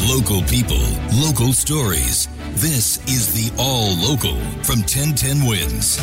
Local people, local stories. This is the All Local from 1010 Wins.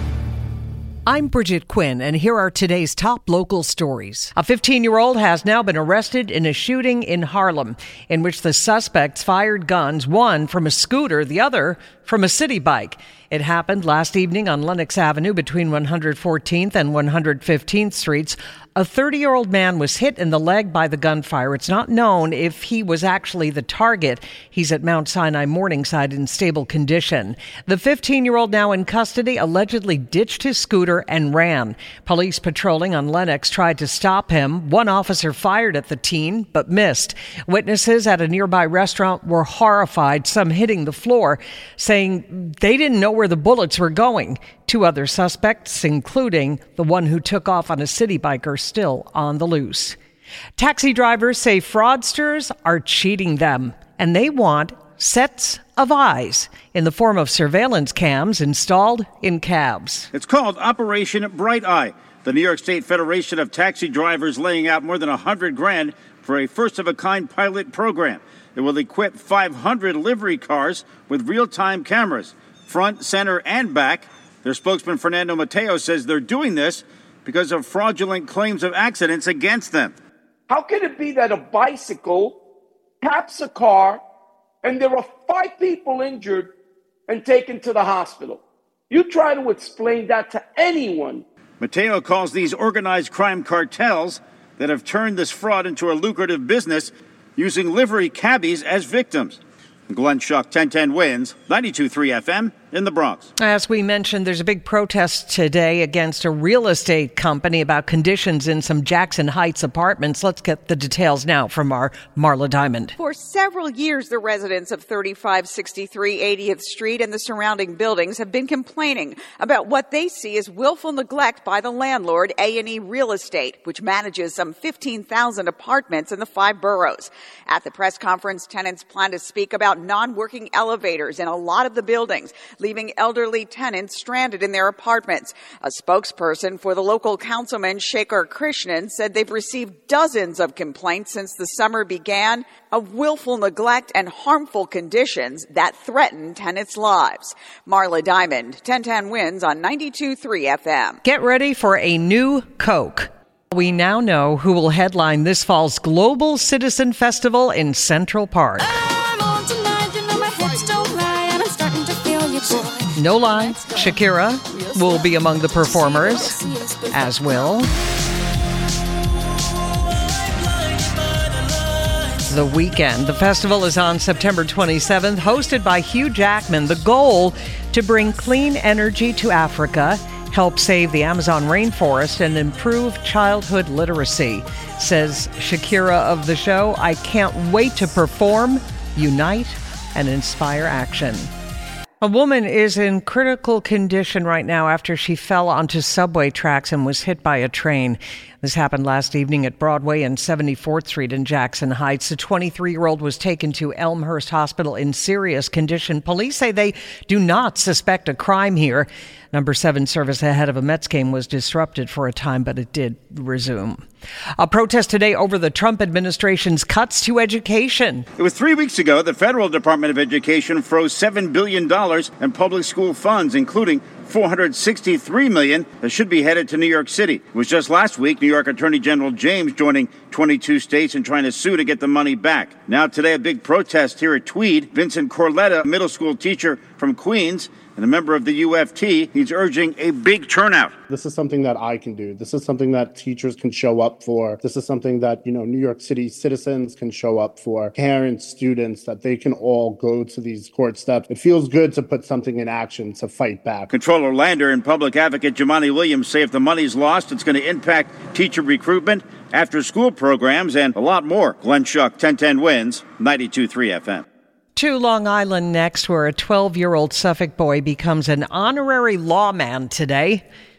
I'm Bridget Quinn, and here are today's top local stories. A 15-year-old has now been arrested in a shooting in Harlem, in which the suspects fired guns, one from a scooter, the other from a city bike. It happened last evening on Lenox Avenue between 114th and 115th Streets. A 30-year-old man was hit in the leg by the gunfire. It's not known if he was actually the target. He's at Mount Sinai Morningside in stable condition. The 15-year-old now in custody allegedly ditched his scooter and ran. Police patrolling on Lenox tried to stop him. One officer fired at the teen, but missed. Witnesses at a nearby restaurant were horrified, some hitting the floor, saying they didn't know where the bullets were going. Two other suspects, including the one who took off on a city bike, are still on the loose. Taxi drivers say fraudsters are cheating them, and they want sets of eyes in the form of surveillance cams installed in cabs. It's called Operation Bright Eye. The New York State Federation of Taxi Drivers laying out more than $100,000 for a first-of-a-kind pilot program. It will equip 500 livery cars with real-time cameras, front, center, and back. Their spokesman, Fernando Mateo, says they're doing this because of fraudulent claims of accidents against them. How can it be that a bicycle taps a car and there are 5 people injured and taken to the hospital? You try to explain that to anyone. Mateo calls these organized crime cartels that have turned this fraud into a lucrative business using livery cabbies as victims. Glenn Schuck, 1010 Wins, 92.3 FM in the Bronx. As we mentioned, there's a big protest today against a real estate company about conditions in some Jackson Heights apartments. Let's get the details now from our Marla Diamond. For several years, the residents of 3563 80th Street and the surrounding buildings have been complaining about what they see as willful neglect by the landlord, A&E Real Estate, which manages some 15,000 apartments in the 5 boroughs. At the press conference, tenants plan to speak about non-working elevators in a lot of the buildings, leaving elderly tenants stranded in their apartments. A spokesperson for the local councilman, Shekhar Krishnan, said they've received dozens of complaints since the summer began of willful neglect and harmful conditions that threaten tenants' lives. Marla Diamond, 1010 Wins on 92.3 FM. Get ready for a new Coke. We now know who will headline this fall's Global Citizen Festival in Central Park. No lie, Shakira will be among the performers, as will The Weeknd. The festival is on September 27th, hosted by Hugh Jackman. The goal, to bring clean energy to Africa, help save the Amazon rainforest, and improve childhood literacy. Says Shakira of the show, "I can't wait to perform, unite, and inspire action." A woman is in critical condition right now after she fell onto subway tracks and was hit by a train. This happened last evening at Broadway and 74th Street in Jackson Heights. The 23-year-old was taken to Elmhurst Hospital in serious condition. Police say they do not suspect a crime here. Number 7 service ahead of a Mets game was disrupted for a time, but it did resume. A protest today over the Trump administration's cuts to education. It was 3 weeks ago the Federal Department of Education froze $7 billion in public school funds, including $463 million that should be headed to New York City. It was just last week New York Attorney General James joining 22 states and trying to sue to get the money back. Now today, a big protest here at Tweed. Vincent Corletta, a middle school teacher from Queens and a member of the UFT, he's urging a big turnout. This is something that I can do. This is something that teachers can show up for. This is something that, New York City citizens can show up for. Parents, students, that they can all go to these court steps. It feels good to put something in action to fight back. Controller Lander and public advocate Jumaane Williams say if the money's lost, it's going to impact teacher recruitment, after-school programs, and a lot more. Glenn Schuck, 1010 Wins, 92.3 FM. To Long Island next, where a 12-year-old Suffolk boy becomes an honorary lawman today.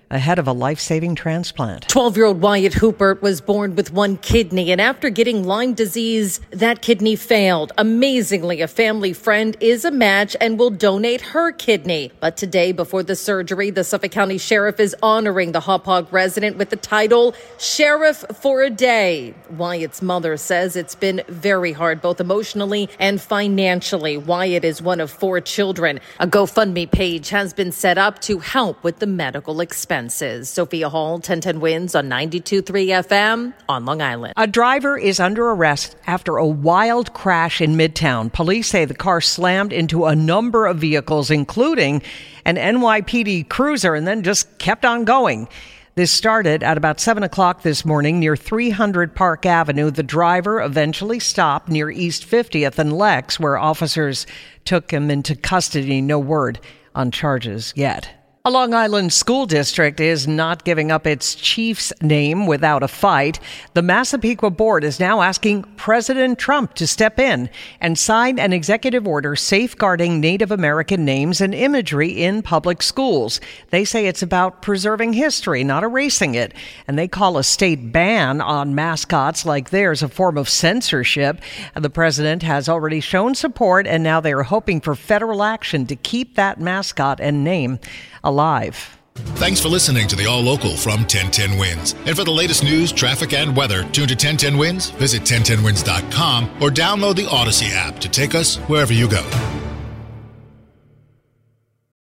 ahead of a life-saving transplant. 12-year-old Wyatt Hooper was born with one kidney, and after getting Lyme disease, that kidney failed. Amazingly, a family friend is a match and will donate her kidney. But today, before the surgery, the Suffolk County Sheriff is honoring the Hauppauge resident with the title Sheriff for a Day. Wyatt's mother says it's been very hard, both emotionally and financially. Wyatt is one of 4 children. A GoFundMe page has been set up to help with the medical expenses. Sophia Hall, 1010 Wins on 92.3 FM on Long Island. A driver is under arrest after a wild crash in Midtown. Police say the car slammed into a number of vehicles, including an NYPD cruiser, and then just kept on going. This started at about 7 o'clock this morning near 300 Park Avenue. The driver eventually stopped near East 50th and Lex, where officers took him into custody. No word on charges yet. A Long Island school district is not giving up its chief's name without a fight. The Massapequa board is now asking President Trump to step in and sign an executive order safeguarding Native American names and imagery in public schools. They say it's about preserving history, not erasing it. And they call a state ban on mascots like theirs a form of censorship. The president has already shown support, and now they are hoping for federal action to keep that mascot and name alive. Thanks for listening to the All Local from 1010 Wins. And for the latest news, traffic, and weather, tune to 1010 Wins, visit 1010wins.com, or download the Odyssey app to take us wherever you go.